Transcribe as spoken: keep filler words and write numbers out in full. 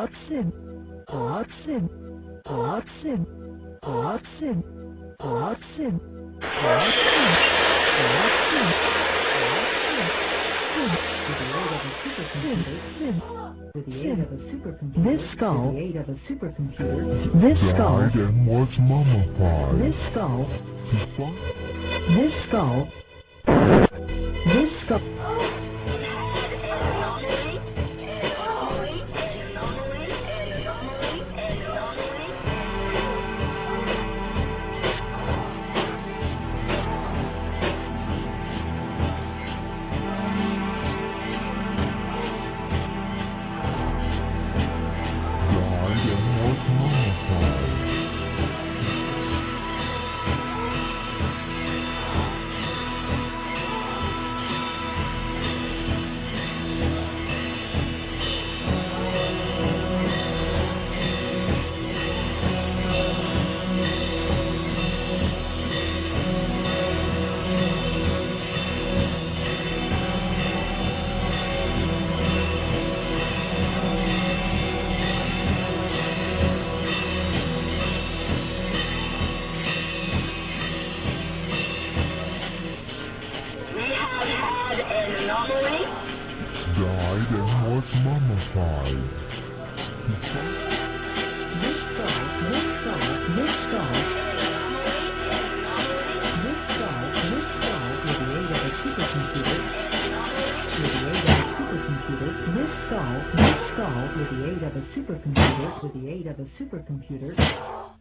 Watson, Watson, Watson, Watson, Watson, Watson, Watson, With the aid of a supercomputer, this skull, with the aid of a supercomputer, this skull, died and was mummified. this skull, What? this skull, this skull. Died and was mummified. Died and was mummified. This skull, this skull, this skull, this skull, this skull, with the aid of a supercomputer, with the aid of a supercomputer, this skull, this skull, with the aid of a supercomputer, with the aid of a supercomputer,